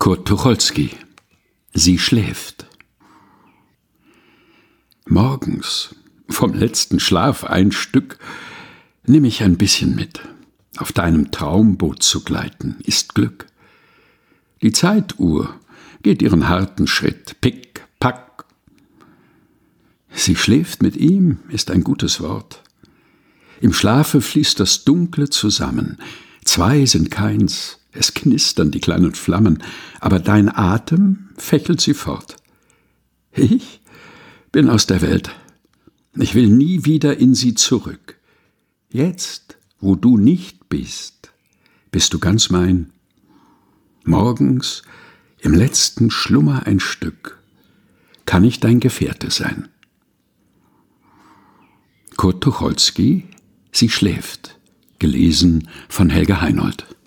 Kurt Tucholsky. Sie schläft. Morgens, vom letzten Schlaf ein Stück, nimm ich ein bisschen mit. Auf deinem Traumboot zu gleiten, ist Glück. Die Zeituhr geht ihren harten Schritt, pick, pack. Sie schläft mit ihm, ist ein gutes Wort. Im Schlafe fließt das Dunkle zusammen. Zwei sind keins, es knistern die kleinen Flammen, aber dein Atem fächelt sie fort. Ich bin aus der Welt. Ich will nie wieder in sie zurück. Jetzt, wo du nicht bist, bist du ganz mein. Morgens, im letzten Schlummer ein Stück, kann ich dein Gefährte sein. Kurt Tucholsky, Sie schläft. Gelesen von Helga Heinold.